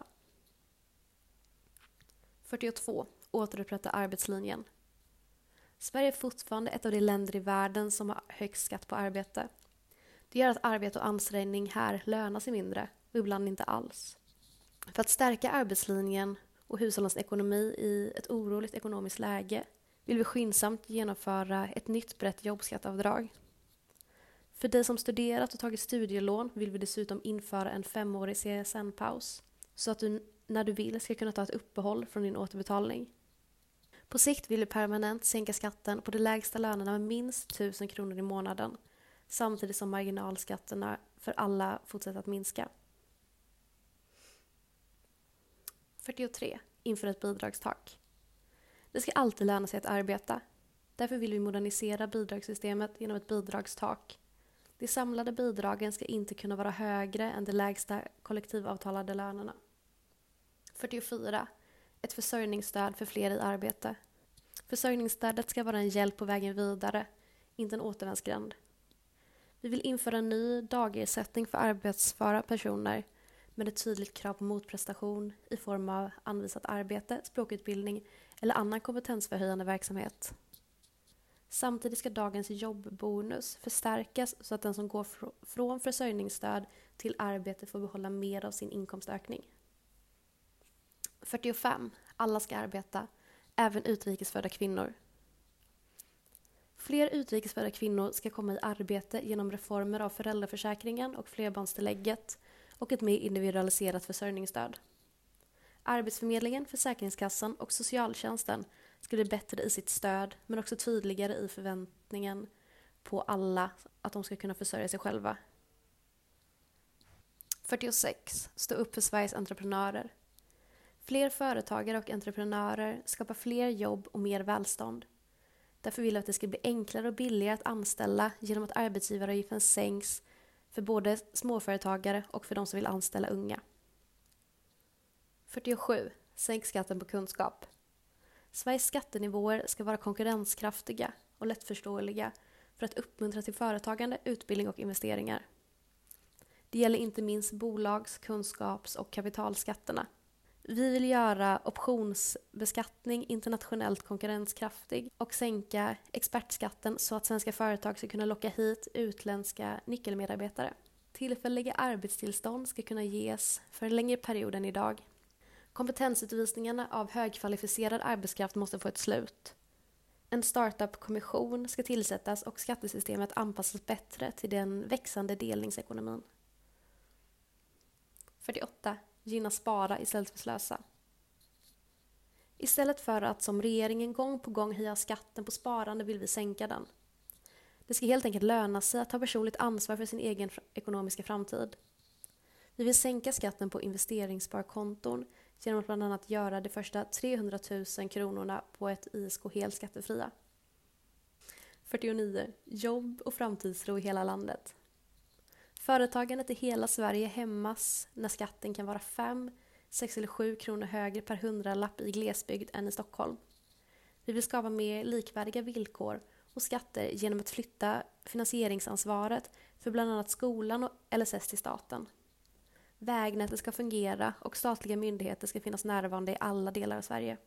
fyrtiotvå. Återupprätta arbetslinjen. Sverige är fortfarande ett av de länder i världen som har högst skatt på arbete. Det gör att arbete och ansträngning här lönar sig mindre och ibland inte alls. För att stärka arbetslinjen och hushållens ekonomi i ett oroligt ekonomiskt läge vill vi skyndsamt genomföra ett nytt brett jobbskatteavdrag. För dig som studerat och tagit studielån vill vi dessutom införa en femårig C S N-paus så att du när du vill ska kunna ta ett uppehåll från din återbetalning. På sikt vill vi permanent sänka skatten på de lägsta lönerna med minst tusen kronor i månaden samtidigt som marginalskatterna för alla fortsätter att minska. fyrtiotre. Inför ett bidragstak. Det ska alltid löna sig att arbeta. Därför vill vi modernisera bidragssystemet genom ett bidragstak. De samlade bidragen ska inte kunna vara högre än de lägsta kollektivavtalade lönerna. fyrtiofyra. Ett försörjningsstöd för fler i arbete. Försörjningsstödet ska vara en hjälp på vägen vidare, inte en återvändsgränd. Vi vill införa en ny dagersättning för arbetsföra personer med ett tydligt krav på motprestation i form av anvisat arbete, språkutbildning eller annan kompetensförhöjande verksamhet. Samtidigt ska dagens jobbbonus förstärkas så att den som går fr- från försörjningsstöd till arbete får behålla mer av sin inkomstökning. fyrtiofem. Alla ska arbeta, även utrikesfödda kvinnor. Fler utrikesfödda kvinnor ska komma i arbete genom reformer av föräldraförsäkringen och flerbarnstillägget och ett mer individualiserat försörjningsstöd. Arbetsförmedlingen, Försäkringskassan och socialtjänsten ska bli bättre i sitt stöd men också tydligare i förväntningen på alla att de ska kunna försörja sig själva. fyrtiosex. Stå upp för Sveriges entreprenörer. Fler företagare och entreprenörer skapar fler jobb och mer välstånd. Därför vill vi att det ska bli enklare och billigare att anställa genom att arbetsgivaravgiften sänks för både småföretagare och för de som vill anställa unga. fyrtiosju. Sänk skatten på kunskap. Sveriges skattenivåer ska vara konkurrenskraftiga och lättförståeliga för att uppmuntra till företagande, utbildning och investeringar. Det gäller inte minst bolags-, kunskaps- och kapitalskatterna. Vi vill göra optionsbeskattning internationellt konkurrenskraftig och sänka expertskatten så att svenska företag ska kunna locka hit utländska nyckelmedarbetare. Tillfälliga arbetstillstånd ska kunna ges för en längre period än idag. Kompetensutvisningarna av högkvalificerad arbetskraft måste få ett slut. En startup-kommission ska tillsättas och skattesystemet anpassas bättre till den växande delningsekonomin. fyrtioåtta. Gynna spara istället för slösa. Istället för att som regeringen gång på gång höja skatten på sparande vill vi sänka den. Det ska helt enkelt löna sig att ta personligt ansvar för sin egen ekonomiska framtid. Vi vill sänka skatten på investeringssparkonton genom att bland annat göra de första trehundratusen kronorna på ett I S K helt skattefria. fyrtionio. Jobb och framtidsro i hela landet. Företagandet i hela Sverige hämmas när skatten kan vara fem, sex eller sju kronor högre per hundralapp i glesbygd än i Stockholm. Vi vill skapa mer likvärdiga villkor och skatter genom att flytta finansieringsansvaret för bland annat skolan och L S S till staten. Vägnätet ska fungera och statliga myndigheter ska finnas närvarande i alla delar av Sverige.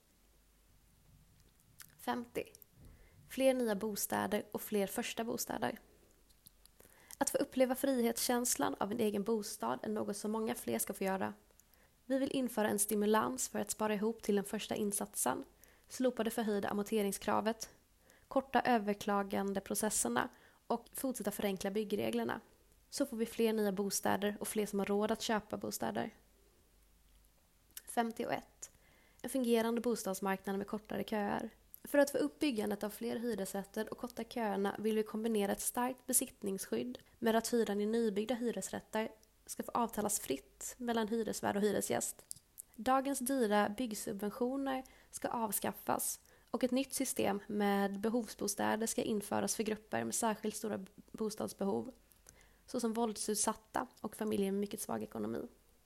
femtio. Fler nya bostäder och fler första bostäder. Att få uppleva frihetskänslan av en egen bostad är något som många fler ska få göra. Vi vill införa en stimulans för att spara ihop till den första insatsen, slopa det förhöjda amorteringskravet, korta överklagandeprocesserna och fortsätta förenkla byggreglerna. Så får vi fler nya bostäder och fler som har råd att köpa bostäder. femtioett. En fungerande bostadsmarknad med kortare köer. För att få upp byggandet av fler hyresrätter och korta köerna vill vi kombinera ett starkt besittningsskydd med att hyran i nybyggda hyresrätter ska få avtalas fritt mellan hyresvärd och hyresgäst. Dagens dyra byggsubventioner ska avskaffas och ett nytt system med behovsbostäder ska införas för grupper med särskilt stora bostadsbehov, såsom våldsutsatta och familjer med mycket svag ekonomi.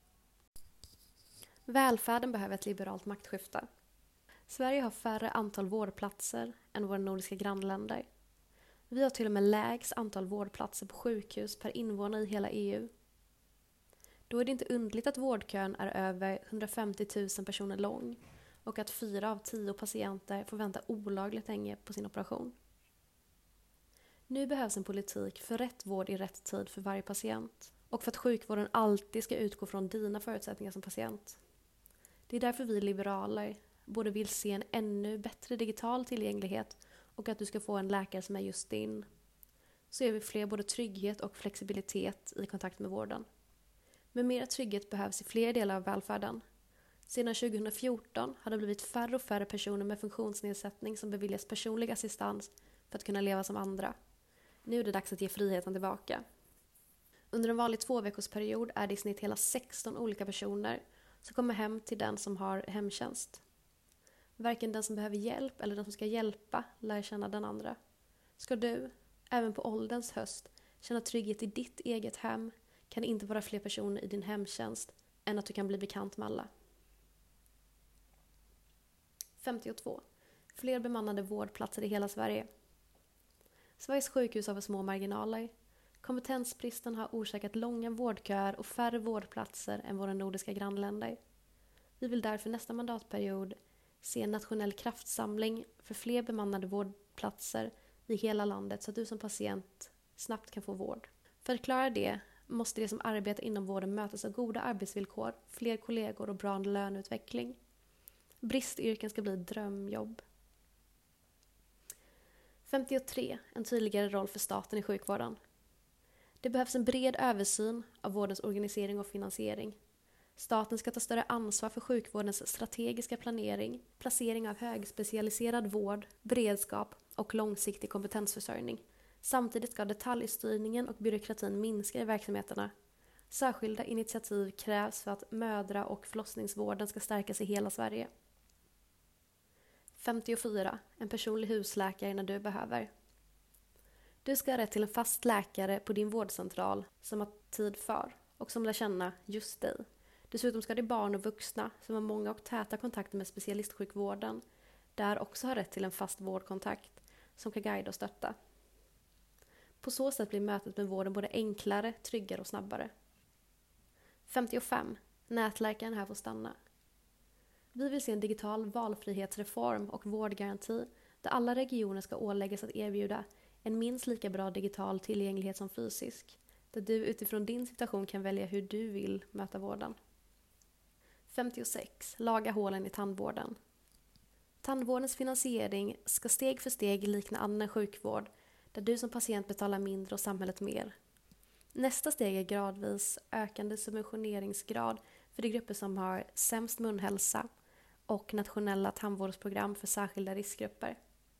Välfärden behöver ett liberalt maktskifte. Sverige har färre antal vårdplatser än våra nordiska grannländer. Vi har till och med lägst antal vårdplatser på sjukhus per invånare i hela E U. Då är det inte underligt att vårdkön är över hundrafemtio tusen personer lång och att fyra av tio patienter får vänta olagligt länge på sin operation. Nu behövs en politik för rätt vård i rätt tid för varje patient och för att sjukvården alltid ska utgå från dina förutsättningar som patient. Det är därför vi liberaler både vill se en ännu bättre digital tillgänglighet och att du ska få en läkare som är just din. Så ger vi fler både trygghet och flexibilitet i kontakt med vården. Men mer trygghet behövs i fler delar av välfärden. Sedan tjugohundrafjorton har det blivit färre och färre personer med funktionsnedsättning som beviljas personlig assistans för att kunna leva som andra. Nu är det dags att ge friheten tillbaka. Under en vanlig tvåveckorsperiod är det i snitt hela sexton olika personer som kommer hem till den som har hemtjänst. Varken den som behöver hjälp eller den som ska hjälpa lär känna den andra. Ska du, även på ålderns höst, känna trygghet i ditt eget hem kan det inte vara fler personer i din hemtjänst än att du kan bli bekant med alla. femtiotvå. Fler bemannade vårdplatser i hela Sverige. Sveriges sjukhus har för små marginaler. Kompetensbristen har orsakat långa vårdköer och färre vårdplatser än våra nordiska grannländer. Vi vill därför nästa mandatperiod se en nationell kraftsamling för fler bemannade vårdplatser i hela landet så att du som patient snabbt kan få vård. För att klara det måste de som arbetar inom vården mötas av goda arbetsvillkor, fler kollegor och bra löneutveckling. Bristyrken ska bli drömjobb. femtiotre. En tydligare roll för staten i sjukvården. Det behövs en bred översyn av vårdens organisering och finansiering. Staten ska ta större ansvar för sjukvårdens strategiska planering, placering av högspecialiserad vård, beredskap och långsiktig kompetensförsörjning. Samtidigt ska detaljstyrningen och byråkratin minska i verksamheterna. Särskilda initiativ krävs för att mödra- och förlossningsvården ska stärkas i hela Sverige. femtiofyra. En personlig husläkare när du behöver. Du ska ha rätt till en fast läkare på din vårdcentral som har tid för och som lär känna just dig. Dessutom ska det barn och vuxna som har många och täta kontakter med specialistsjukvården där också ha rätt till en fast vårdkontakt som kan guida och stötta. På så sätt blir mötet med vården både enklare, tryggare och snabbare. femtiofem. Nätläkaren här får stanna. Vi vill se en digital valfrihetsreform och vårdgaranti där alla regioner ska åläggas att erbjuda en minst lika bra digital tillgänglighet som fysisk, där du utifrån din situation kan välja hur du vill möta vården. femtiosex. Laga hålen i tandvården. Tandvårdens finansiering ska steg för steg likna annan sjukvård, där du som patient betalar mindre och samhället mer. Nästa steg är gradvis ökande subventioneringsgrad för de grupper som har sämst munhälsa och nationella tandvårdsprogram för särskilda riskgrupper.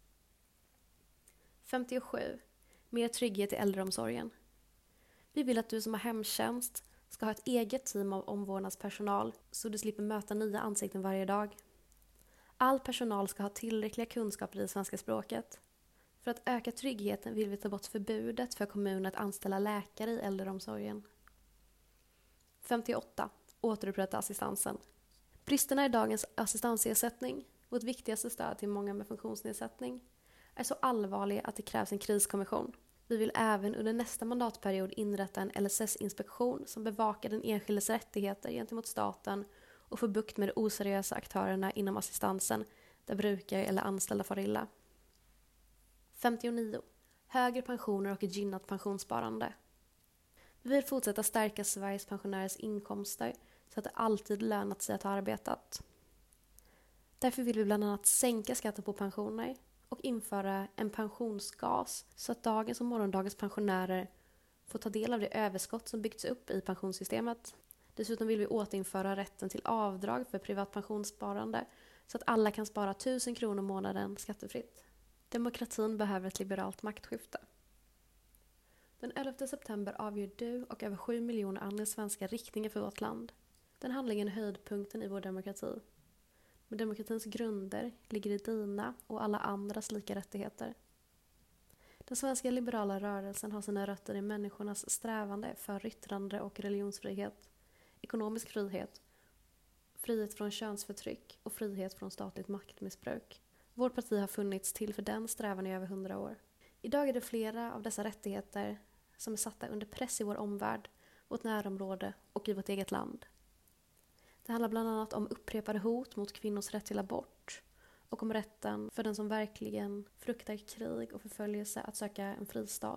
femtiosju. Mer trygghet i äldreomsorgen. Vi vill att du som har hemtjänst ska ha ett eget team av omvårdnadspersonal så du slipper möta nya ansikten varje dag. All personal ska ha tillräckliga kunskaper i svenska språket. För att öka tryggheten vill vi ta bort förbudet för kommuner att anställa läkare i äldreomsorgen. femtioåtta. Återupprätta assistansen. Bristerna i dagens assistansersättning, vårt viktigaste stöd till många med funktionsnedsättning, är så allvarliga att det krävs en kriskommission. Vi vill även under nästa mandatperiod inrätta en L S S-inspektion som bevakar den enskildes rättigheter gentemot staten och får bukt med de oseriösa aktörerna inom assistansen där brukare eller anställda far illa. femtionio. Högre pensioner och ett gynnat pensionssparande. Vi vill fortsätta stärka Sveriges pensionärers inkomster så att det alltid lönat sig att ha arbetat. Därför vill vi bland annat sänka skatten på pensioner och införa en pensionsgas så att dagens och morgondagens pensionärer får ta del av det överskott som byggts upp i pensionssystemet. Dessutom vill vi återinföra rätten till avdrag för privat pensionssparande så att alla kan spara tusen kronor i månaden skattefritt. Demokratin behöver ett liberalt maktskifte. Den elfte september avgör du och över sju miljoner andra svenskar riktningen för vårt land. Den handlingen är höjdpunkten i vår demokrati. Men demokratins grunder ligger i dina och alla andras lika rättigheter. Den svenska liberala rörelsen har sina rötter i människornas strävande för yttrande- och religionsfrihet, ekonomisk frihet, frihet från könsförtryck och frihet från statligt maktmissbruk. Vårt parti har funnits till för den strävan i över hundra år. Idag är det flera av dessa rättigheter som är satta under press i vår omvärld, vårt närområde och i vårt eget land. Det handlar bland annat om upprepade hot mot kvinnors rätt till abort och om rätten för den som verkligen fruktar krig och förföljelse att söka en fristad.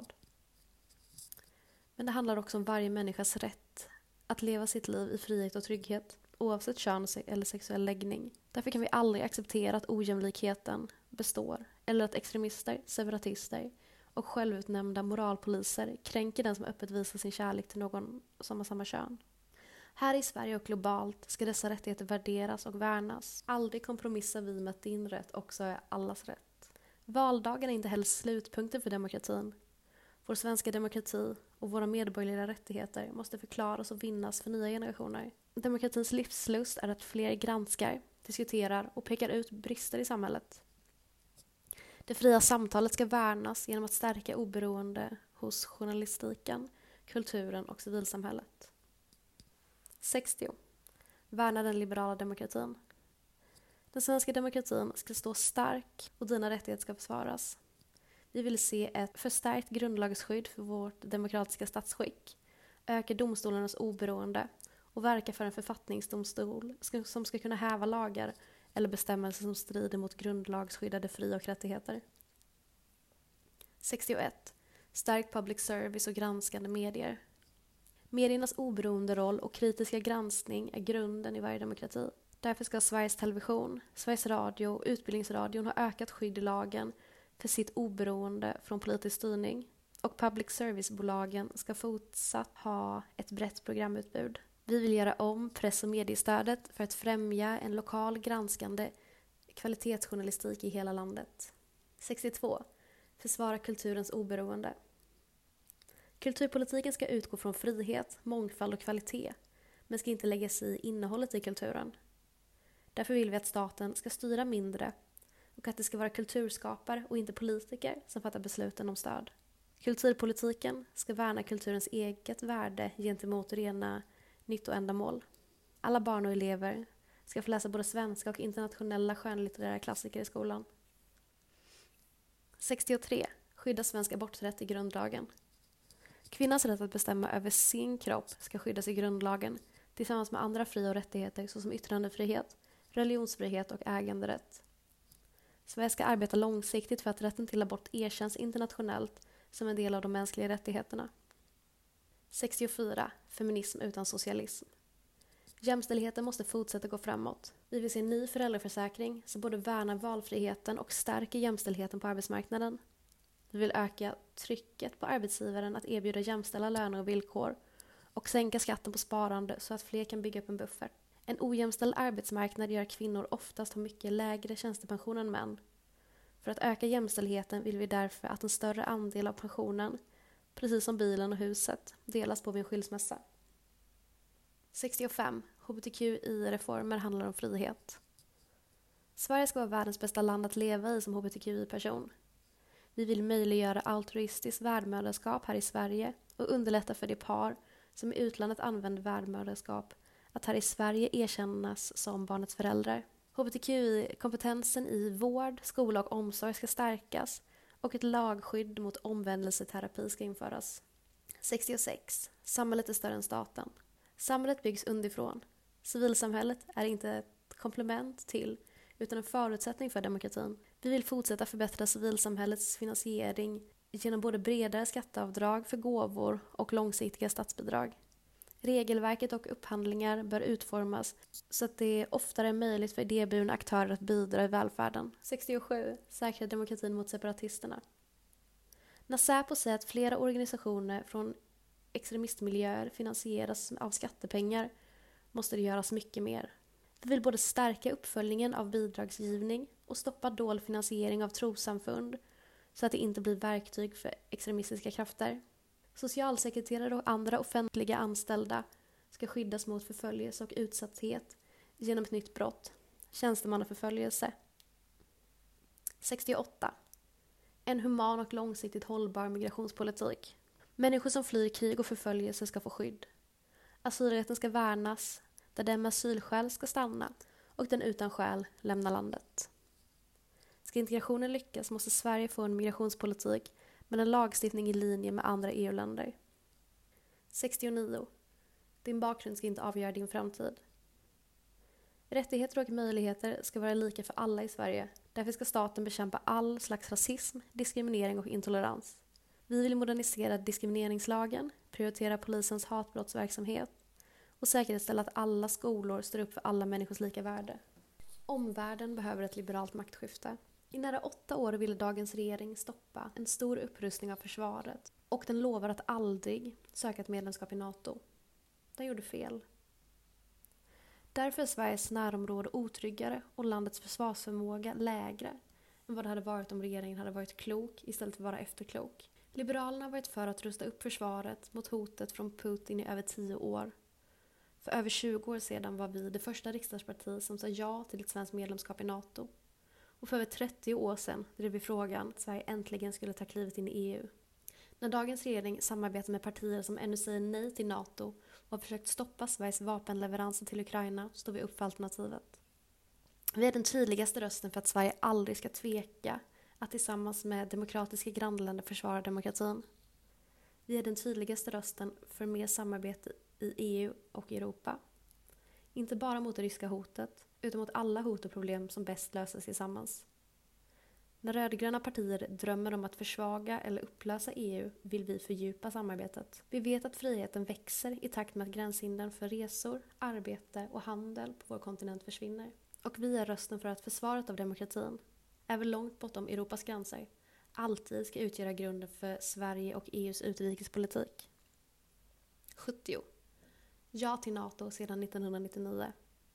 Men det handlar också om varje människas rätt att leva sitt liv i frihet och trygghet, oavsett kön eller sexuell läggning. Därför kan vi aldrig acceptera att ojämlikheten består eller att extremister, separatister och självutnämnda moralpoliser kränker den som öppet visar sin kärlek till någon som har samma kön. Här i Sverige och globalt ska dessa rättigheter värderas och värnas. Aldrig kompromissar vi med att din rätt också är allas rätt. Valdagen är inte heller slutpunkten för demokratin. Vår svenska demokrati och våra medborgerliga rättigheter måste förklaras och vinnas för nya generationer. Demokratins livslust är att fler granskar, diskuterar och pekar ut brister i samhället. Det fria samtalet ska värnas genom att stärka oberoende hos journalistiken, kulturen och civilsamhället. sextio. Värna den liberala demokratin. Den svenska demokratin ska stå stark och dina rättigheter ska försvaras. Vi vill se ett förstärkt grundlagsskydd för vårt demokratiska statsskick, öka domstolarnas oberoende och verka för en författningsdomstol som ska kunna häva lagar eller bestämmelser som strider mot grundlagsskyddade fri- och rättigheter. sextioett. Stärk public service och granskande medier. Mediernas oberoende roll och kritiska granskning är grunden i varje demokrati. Därför ska Sveriges Television, Sveriges Radio och Utbildningsradion ha ökat skydd i lagen för sitt oberoende från politisk styrning. Och public service-bolagen ska fortsatt ha ett brett programutbud. Vi vill göra om press- och mediestödet för att främja en lokal granskande kvalitetsjournalistik i hela landet. sextiotvå. Försvara kulturens oberoende. Kulturpolitiken ska utgå från frihet, mångfald och kvalitet, men ska inte lägga sig i innehållet i kulturen. Därför vill vi att staten ska styra mindre och att det ska vara kulturskapare och inte politiker som fattar besluten om stöd. Kulturpolitiken ska värna kulturens eget värde gentemot rena nyttoändamål. Alla barn och elever ska få läsa både svenska och internationella skönlitterära klassiker i skolan. sextiotre. Skydda svensk aborträtt i grundlagen. Kvinnans rätt att bestämma över sin kropp ska skyddas i grundlagen tillsammans med andra fri- och rättigheter såsom yttrandefrihet, religionsfrihet och äganderätt. Sverige ska arbeta långsiktigt för att rätten till abort erkänns internationellt som en del av de mänskliga rättigheterna. sextiofyra. Feminism utan socialism. Jämställdheten måste fortsätta gå framåt. Vi vill se en ny föräldraförsäkring som både värnar valfriheten och stärker jämställdheten på arbetsmarknaden. Vi vill öka trycket på arbetsgivaren att erbjuda jämställda löner och villkor och sänka skatten på sparande så att fler kan bygga upp en buffert. En ojämställd arbetsmarknad gör att kvinnor oftast har mycket lägre tjänstepension än män. För att öka jämställdheten vill vi därför att en större andel av pensionen, precis som bilen och huset, delas på vid en skilsmässa. sextiofem. H B T Q I-reformer handlar om frihet. Sverige ska vara världens bästa land att leva i som H B T Q I-person. Vi vill möjliggöra altruistiskt värdmödraskap här i Sverige och underlätta för de par som i utlandet använder värdmödraskap att här i Sverige erkännas som barnets föräldrar. H B T Q I-kompetensen i vård, skola och omsorg ska stärkas och ett lagskydd mot omvändelseterapi ska införas. sextiosex. Samhället är större än staten. Samhället byggs underifrån. Civilsamhället är inte ett komplement till utan en förutsättning för demokratin. Vi vill fortsätta förbättra civilsamhällets finansiering genom både bredare skatteavdrag för gåvor och långsiktiga statsbidrag. Regelverket och upphandlingar bör utformas så att det oftare är möjligt för idéburna aktörer att bidra i välfärden. sextiosju. Säkra demokratin mot separatisterna. När Säpo säger att flera organisationer från extremistmiljöer finansieras av skattepengar måste det göras mycket mer. Vi vill både stärka uppföljningen av bidragsgivning och stoppa dold finansiering av trossamfund så att det inte blir verktyg för extremistiska krafter. Socialsekreterare och andra offentliga anställda ska skyddas mot förföljelse och utsatthet genom ett nytt brott, tjänstemannaförföljelse. sextioåtta. En human och långsiktigt hållbar migrationspolitik. Människor som flyr krig och förföljelse ska få skydd. Asylrätten ska värnas, där den med asylskäl ska stanna och den utan skäl lämna landet. Ska integrationen lyckas måste Sverige få en migrationspolitik med en lagstiftning i linje med andra E U-länder. sextionio. Din bakgrund ska inte avgöra din framtid. Rättigheter och möjligheter ska vara lika för alla i Sverige. Därför ska staten bekämpa all slags rasism, diskriminering och intolerans. Vi vill modernisera diskrimineringslagen, prioritera polisens hatbrottsverksamhet och säkerställa att alla skolor står upp för alla människors lika värde. Omvärlden behöver ett liberalt maktskifte. I nära åtta år ville dagens regering stoppa en stor upprustning av försvaret och den lovar att aldrig söka ett medlemskap i NATO. Den gjorde fel. Därför är Sveriges närområde otryggare och landets försvarsförmåga lägre än vad det hade varit om regeringen hade varit klok istället för att vara efterklok. Liberalerna har varit för att rusta upp försvaret mot hotet från Putin i över tio år. För över tjugo år sedan var vi det första riksdagsparti som sa ja till ett svenskt medlemskap i NATO. Och för över trettio år sedan drev vi frågan att Sverige äntligen skulle ta klivet in i E U. När dagens regering samarbetar med partier som ännu säger nej till NATO och har försökt stoppa Sveriges vapenleveranser till Ukraina står vi upp för alternativet. Vi är den tydligaste rösten för att Sverige aldrig ska tveka att tillsammans med demokratiska grannländer försvara demokratin. Vi är den tydligaste rösten för mer samarbete i E U och Europa. Inte bara mot det ryska hotet, utan mot alla hot och problem som bäst löses tillsammans. När rödgröna partier drömmer om att försvaga eller upplösa E U vill vi fördjupa samarbetet. Vi vet att friheten växer i takt med att gränshindren för resor, arbete och handel på vår kontinent försvinner. Och vi är rösten för att försvaret av demokratin, även långt bortom Europas gränser, alltid ska utgöra grunden för Sverige och E U:s utrikespolitik. sjuttio. Ja till NATO sedan nittonhundranittionio.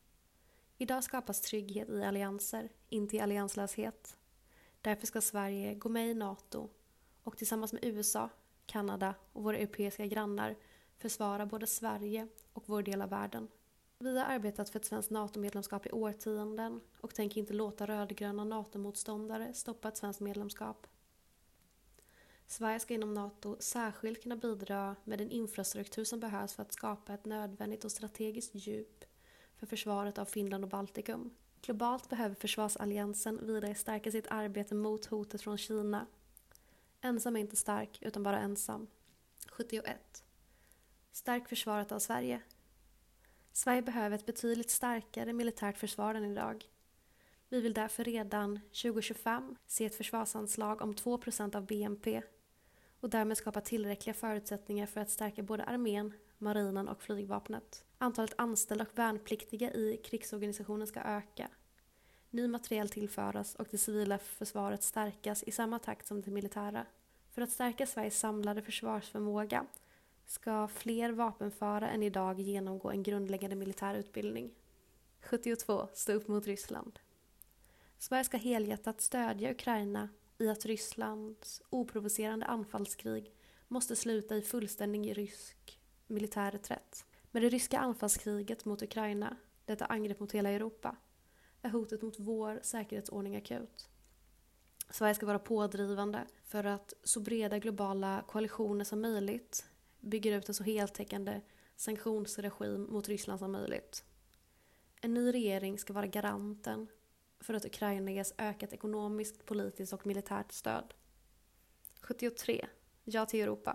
Idag skapas trygghet i allianser, inte i allianslöshet. Därför ska Sverige gå med i NATO och tillsammans med U S A, Kanada och våra europeiska grannar försvara både Sverige och vår del av världen. Vi har arbetat för ett svenskt NATO-medlemskap i årtionden och tänker inte låta rödgröna NATO-motståndare stoppa ett svenskt medlemskap. Sverige ska inom NATO särskilt kunna bidra med den infrastruktur som behövs för att skapa ett nödvändigt och strategiskt djup för försvaret av Finland och Baltikum. Globalt behöver försvarsalliansen vidare stärka sitt arbete mot hotet från Kina. Ensam är inte stark, utan bara ensam. sjuttioett. Stärk försvaret av Sverige. Sverige behöver ett betydligt starkare militärt försvar än idag. Vi vill därför redan tjugo tjugofem se ett försvarsanslag om två procent av B N P och därmed skapa tillräckliga förutsättningar för att stärka både armén, marinen och flygvapnet. Antalet anställda och värnpliktiga i krigsorganisationen ska öka. Ny materiel tillföras och det civila försvaret stärkas i samma takt som det militära. För att stärka Sveriges samlade försvarsförmåga ska fler vapenföra än idag genomgå en grundläggande militär utbildning. sjuttiotvå. Stå upp mot Ryssland. Sverige ska helhjärtat stödja Ukraina i att Rysslands oprovocerande anfallskrig måste sluta i fullständig rysk militär reträtt. Med det ryska anfallskriget mot Ukraina, detta angrepp mot hela Europa, är hotet mot vår säkerhetsordning akut. Sverige ska vara pådrivande för att så breda globala koalitioner som möjligt bygger ut en så heltäckande sanktionsregim mot Ryssland som möjligt. En ny regering ska vara garanten för att Ukraina ges ökat ekonomiskt, politiskt och militärt stöd. sjuttiotre. Ja till Europa.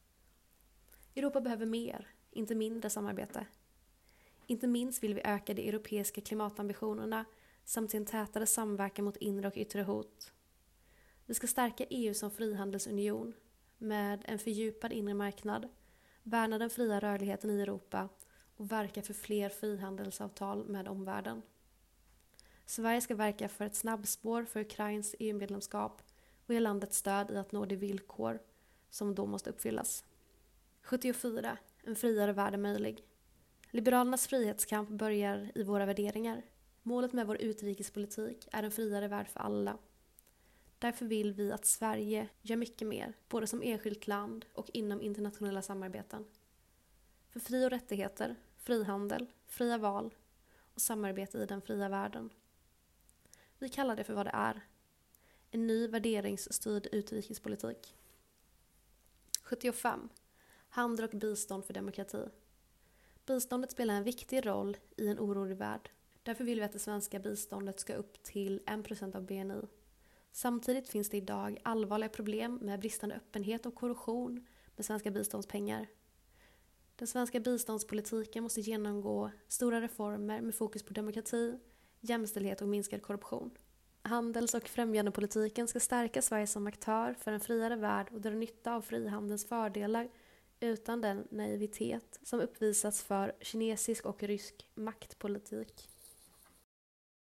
Europa behöver mer, inte mindre samarbete. Inte minst vill vi öka de europeiska klimatambitionerna samt en tätare samverkan mot inre och yttre hot. Vi ska stärka E U som frihandelsunion med en fördjupad inre marknad, värna den fria rörligheten i Europa och verka för fler frihandelsavtal med omvärlden. Sverige ska verka för ett snabbspår för Ukrains E U-medlemskap och ge landet stöd i att nå de villkor som då måste uppfyllas. sjuttiofyra. En friare värld är möjlig. Liberalernas frihetskamp börjar i våra värderingar. Målet med vår utrikespolitik är en friare värld för alla. Därför vill vi att Sverige gör mycket mer, både som enskilt land och inom internationella samarbeten. För fri- och rättigheter, frihandel, fria val och samarbete i den fria världen. Vi kallar det för vad det är. En ny värderingsstyrd utrikespolitik. sjuttiofem. Handel och bistånd för demokrati. Biståndet spelar en viktig roll i en orolig värld. Därför vill vi att det svenska biståndet ska upp till en procent av B N I. Samtidigt finns det idag allvarliga problem med bristande öppenhet och korruption med svenska biståndspengar. Den svenska biståndspolitiken måste genomgå stora reformer med fokus på demokrati, jämställdhet och minskad korruption. Handels- och främjandepolitiken ska stärka Sverige som aktör för en friare värld och dra nytta av frihandelns fördelar utan den naivitet som uppvisats för kinesisk och rysk maktpolitik.